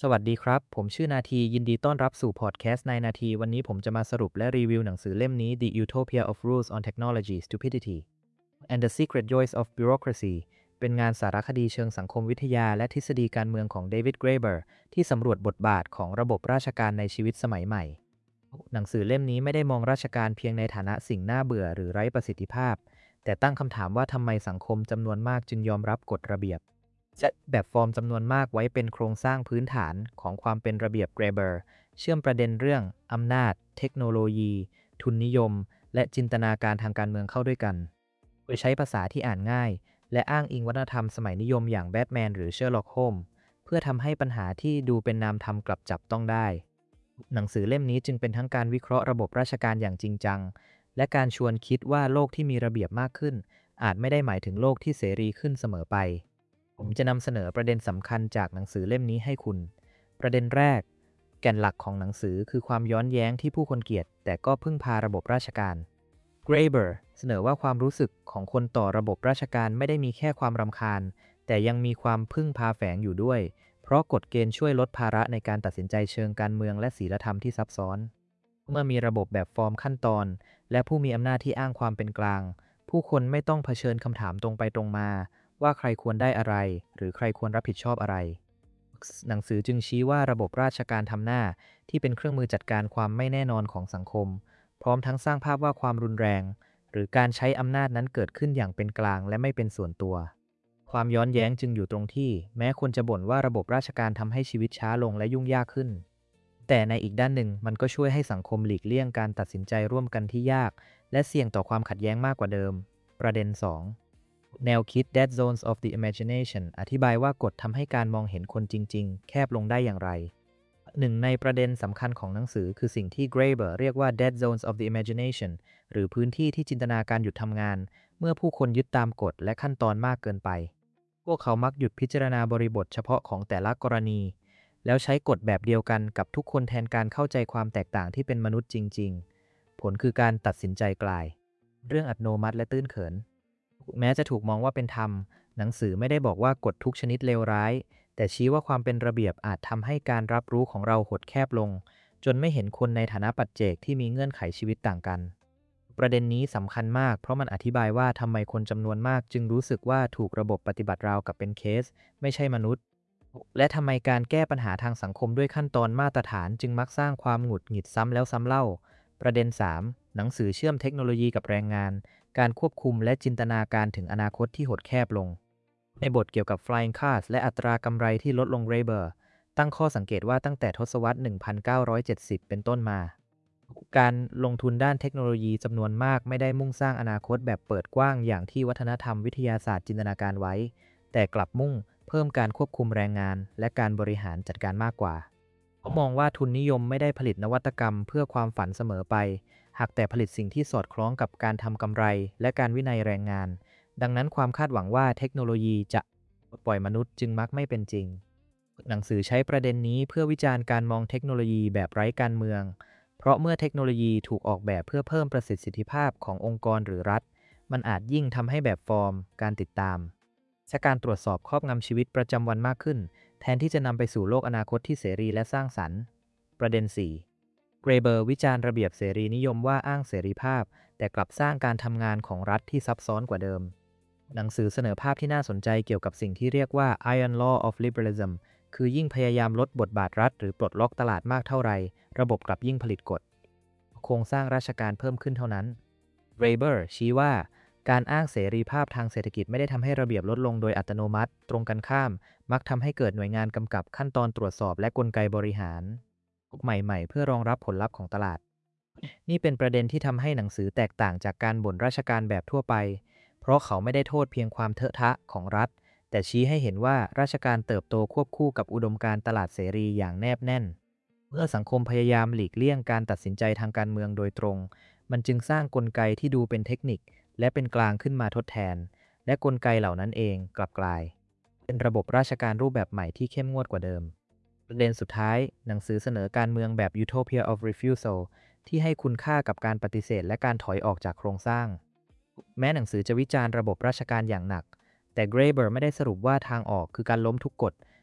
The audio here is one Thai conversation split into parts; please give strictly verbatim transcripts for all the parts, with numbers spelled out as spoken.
สวัสดีครับ ผมชื่อนาทียินดีต้อนรับสู่พอดแคสต์ในนาทีวันนี้ผมจะมาสรุปและรีวิวหนังสือเล่มนี้ The Utopia of Rules on Technology, Stupidity and the Secret Joys of Bureaucracy เป็นงานสารคดีเชิงสังคมวิทยาและทฤษฎีการเมืองของเดวิด เกรเบอร์ที่สำรวจบทบาทของระบบราชการในชีวิตสมัยใหม่ หนังสือเล่มนี้ไม่ได้มองราชการเพียงในฐานะสิ่งน่าเบื่อหรือไร้ประสิทธิภาพแต่ตั้งคำถามว่าทำไมสังคมจำนวนมากจึงยอมรับกฎระเบียบและแบบฟอร์มจำนวนมากไว้เป็นโครงสร้างพื้นฐานของความเป็นระเบียบเกรเบอร์เชื่อมประเด็นเรื่องอำนาจเทคโนโลยี ทุนนิยม และจินตนาการทางการเมืองเข้าด้วยกันโดยใช้ภาษาที่อ่านง่ายและอ้างอิงวัฒนธรรมสมัยนิยมอย่างแบทแมนหรือเชอร์ล็อก โฮมส์เพื่อทำให้ปัญหาที่ดูเป็นนามธรรมกลับจับต้องได้ หนังสือเล่มนี้จึงเป็นทั้งการวิเคราะห์ระบบราชการอย่างจริงจังและการชวนคิดว่าโลกที่มีระเบียบมากขึ้นอาจไม่ได้หมายถึงโลกที่เสรีขึ้นเสมอไปผมจะนำเสนอประเด็นสำคัญจากหนังสือเล่มนี้ให้คุณประเด็นแรกแก่นหลักของหนังสือคือความย้อนแย้งที่ผู้คนเกลียดแต่ก็พึ่งพาระบบราชการ Graeber เสนอว่าความรู้สึกของคนต่อระบบราชการไม่ได้มีแค่ความรำคาญแต่ยังมีความพึ่งพาแฝงอยู่ด้วยเพราะกฎเกณฑ์ช่วยลดภาระในการตัดสินใจเชิงการเมืองและศีลธรรมที่ซับซ้อนเมื่อมีระบบแบบฟอร์มขั้นตอนและผู้มีอำนาจที่อ้างความเป็นกลางผู้คนไม่ต้องเผชิญคำถามตรงไปตรงมาว่าใครควรได้อะไรหรือใครควรรับผิดชอบอะไรหนังสือจึงชี้ว่าระบบราชการทำหน้าที่เป็นเครื่องมือจัดการความไม่แน่นอนของสังคมพร้อมทั้งสร้างภาพว่าความรุนแรงหรือการใช้อำนาจนั้นเกิดขึ้นอย่างเป็นกลางและไม่เป็นส่วนตัวความย้อนแย้งจึงอยู่ตรงที่แม้คนจะบ่นว่าระบบราชการทำให้ชีวิตช้าลงและยุ่งยากขึ้นแต่ในอีกด้านหนึ่งมันก็ช่วยให้สังคมหลีกเลี่ยงการตัดสินใจร่วมกันที่ยากและเสี่ยงต่อความขัดแย้งมากกว่าเดิมประเด็นสองแนวคิด Dead Zones of the Imagination อธิบายว่ากฎทำให้การมองเห็นคนจริงๆแคบลงได้อย่างไรหนึ่งในประเด็นสำคัญของหนังสือคือสิ่งที่ Graeber เรียกว่า Dead Zones of the Imagination หรือพื้นที่ที่จินตนาการหยุดทำงานเมื่อผู้คนยึดตามกฎและขั้นตอนมากเกินไปพวกเขามักหยุดพิจารณาบริบทเฉพาะของแต่ละกรณีแล้วใช้กฎแบบเดียวกันกับทุกคนแทนการเข้าใจความแตกต่างที่เป็นมนุษย์จริงๆผลคือการตัดสินใจกลายเรื่องอัตโนมัติและตื้นเขินแม้จะถูกมองว่าเป็นธรรมหนังสือไม่ได้บอกว่ากฎทุกชนิดเลวร้ายแต่ชี้ว่าความเป็นระเบียบอาจทำให้การรับรู้ของเราหดแคบลงจนไม่เห็นคนในฐานะปัจเจกที่มีเงื่อนไขชีวิตต่างกันประเด็นนี้สำคัญมากเพราะมันอธิบายว่าทำไมคนจำนวนมากจึงรู้สึกว่าถูกระบบปฏิบัติราวกับเป็นเคสไม่ใช่มนุษย์และทำไมการแก้ปัญหาทางสังคมด้วยขั้นตอนมาตรฐานจึงมักสร้างความหงุดหงิดซ้ำแล้วซ้ำเล่าประเด็นสามหนังสือเชื่อมเทคโนโลยีกับแรงงานการควบคุมและจินตนาการถึงอนาคตที่หดแคบลงในบทเกี่ยวกับ Flying Cars และอัตรากำไรที่ลดลง Graeber ตั้งข้อสังเกตว่าตั้งแต่ทศวรรษ หนึ่งพันเก้าร้อยเจ็ดสิบ เป็นต้นมาการลงทุนด้านเทคโนโลยีจำนวนมากไม่ได้มุ่งสร้างอนาคตแบบเปิดกว้างอย่างที่วัฒนธรรมวิทยาศาสตร์จินตนาการไว้แต่กลับมุ่งเพิ่มการควบคุมแรงงานและการบริหารจัดการมากกว่าเขามองว่าทุนนิยมไม่ได้ผลิตนวัตกรรมเพื่อความฝันเสมอไปหากแต่ผลิตสิ่งที่สอดคล้องกับการทำกำไรและการวินัยแรงงานดังนั้นความคาดหวังว่าเทคโนโลยีจะปล่อยมนุษย์จึงมักไม่เป็นจริงหนังสือใช้ประเด็นนี้เพื่อวิจารณ์การมองเทคโนโลยีแบบไร้การเมืองเพราะเมื่อเทคโนโลยีถูกออกแบบเพื่อเพิ่มประสิทธิภาพขององค์กรหรือรัฐมันอาจยิ่งทำให้แบบฟอร์มการติดตามและการตรวจสอบครอบงำชีวิตประจำวันมากขึ้นแทนที่จะนำไปสู่โลกอนาคตที่เสรีและสร้างสรรค์ประเด็นสี่เกรเบอร์วิจารณ์ระเบียบเสรีนิยมว่าอ้างเสรีภาพแต่กลับสร้างการทำงานของรัฐที่ซับซ้อนกว่าเดิมหนังสือเสนอภาพที่น่าสนใจเกี่ยวกับสิ่งที่เรียกว่า Iron Law of Liberalism คือยิ่งพยายามลดบทบาทรัฐหรือปลดล็อกตลาดมากเท่าไรระบบกลับยิ่งผลิตกฎโครงสร้างราชการเพิ่มขึ้นเท่านั้น Graeber ชี้ว่าการอ้างเสรีภาพทางเศรษฐกิจไม่ได้ทำให้ระเบียบลดลงโดยอัตโนมัติตรงกันข้ามมักทำให้เกิดหน่วยงานกำกับขั้นตอนตรวจสอบและกลไกบริหารใหม่ๆเพื่อรองรับผลลัพธ์ของตลาดนี่เป็นประเด็นที่ทำให้หนังสือแตกต่างจากการบ่นราชการแบบทั่วไปเพราะเขาไม่ได้โทษเพียงความเถอะทะของรัฐแต่ชี้ให้เห็นว่าราชการเติบโตควบคู่กับอุดมการณ์ตลาดเสรีอย่างแนบแน่นเมื่อสังคมพยายามหลีกเลี่ยงการตัดสินใจทางการเมืองโดยตรงมันจึงสร้างกลไกที่ดูเป็นเทคนิคและเป็นกลางขึ้นมาทดแทนและกลไกเหล่านั้นเองกลับกลายเป็นระบบราชการรูปแบบใหม่ที่เข้มงวดกว่าเดิมประเด็นสุดท้ายหนังสือเสนอการเมืองแบบ Utopia of Refusal ที่ให้คุณค่ากับการปฏิเสธและการถอยออกจากโครงสร้างแม้หนังสือจะวิจารณ์ระบบราชการอย่างหนักแต่ Graeber ไม่ได้สรุปว่าทางออกคือการล้มทุกกฎ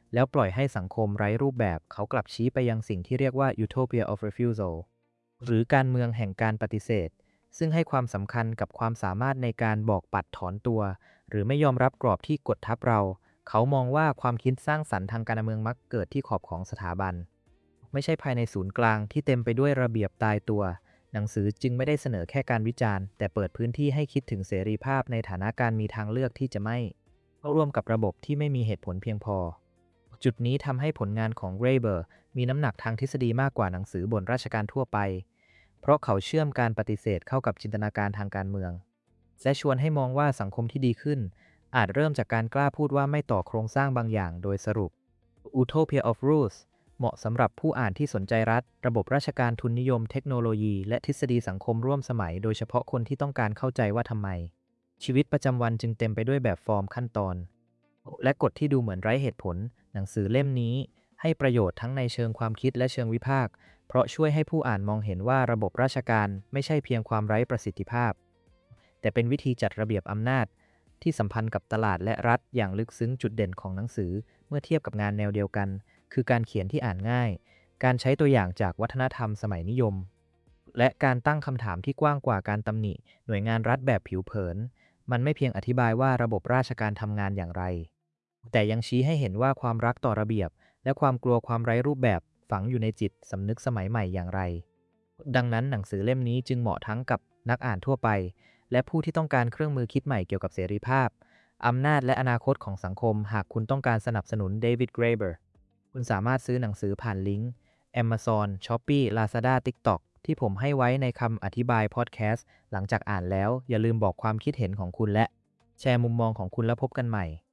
แล้วปล่อยให้สังคมไร้รูปแบบเขากลับชี้ไปยังสิ่งที่เรียกว่า utopia of refusal หรือการเมืองแห่งการปฏิเสธซึ่งให้ความสำคัญกับความสามารถในการบอกปัดถอนตัวหรือไม่ยอมรับกรอบที่กดทับเราเขามองว่าความคิดสร้างสรรค์ทางการเมืองมักเกิดที่ขอบของสถาบันไม่ใช่ภายในศูนย์กลางที่เต็มไปด้วยระเบียบตายตัวหนังสือจึงไม่ได้เสนอแค่การวิจารณ์แต่เปิดพื้นที่ให้คิดถึงเสรีภาพในฐานะการมีทางเลือกที่จะไม่เข้าร่วมกับระบบที่ไม่มีเหตุผลเพียงพอจุดนี้ทำให้ผลงานของเรเบอร์มีน้ำหนักทางทฤษฎีมากกว่าหนังสือบนราชการทั่วไปเพราะเขาเชื่อมการปฏิเสธเข้ากับจินตนาการทางการเมืองและชวนให้มองว่าสังคมที่ดีขึ้นอาจเริ่มจากการกล้าพูดว่าไม่ต่อโครงสร้างบางอย่างโดยสรุป Utopia of Rules เหมาะสำหรับผู้อ่านที่สนใจรัฐระบบราชการทุนนิยมเทคโนโลยีและทฤษฎีสังคมร่วมสมัยโดยเฉพาะคนที่ต้องการเข้าใจว่าทำไมชีวิตประจำวันจึงเต็มไปด้วยแบบฟอร์มขั้นตอนและกฎที่ดูเหมือนไร้เหตุผลหนังสือเล่มนี้ให้ประโยชน์ทั้งในเชิงความคิดและเชิงวิพากษ์เพราะช่วยให้ผู้อ่านมองเห็นว่าระบบราชการไม่ใช่เพียงความไร้ประสิทธิภาพแต่เป็นวิธีจัดระเบียบอำนาจที่สัมพันธ์กับตลาดและรัฐอย่างลึกซึ้งจุดเด่นของหนังสือเมื่อเทียบกับงานแนวเดียวกันคือการเขียนที่อ่านง่ายการใช้ตัวอย่างจากวัฒนธรรมสมัยนิยมและการตั้งคำถามที่กว้างกว่าการตำหนิหน่วยงานรัฐแบบผิวเผินมันไม่เพียงอธิบายว่าระบบราชการทำงานอย่างไรแต่ยังชี้ให้เห็นว่าความรักต่อระเบียบและความกลัวความไร้รูปแบบฝังอยู่ในจิตสำนึกสมัยใหม่อย่างไรดังนั้นหนังสือเล่มนี้จึงเหมาะทั้งกับนักอ่านทั่วไปและผู้ที่ต้องการเครื่องมือคิดใหม่เกี่ยวกับเสรีภาพอำนาจและอนาคตของสังคมหากคุณต้องการสนับสนุนเดวิด เกรเบอร์คุณสามารถซื้อหนังสือผ่านลิงก์ Amazon, Shopee, Lazada, TikTok ที่ผมให้ไว้ในคำอธิบายพอดแคสต์หลังจากอ่านแล้วอย่าลืมบอกความคิดเห็นของคุณและแชร์มุมมองของคุณแล้วพบกันใหม่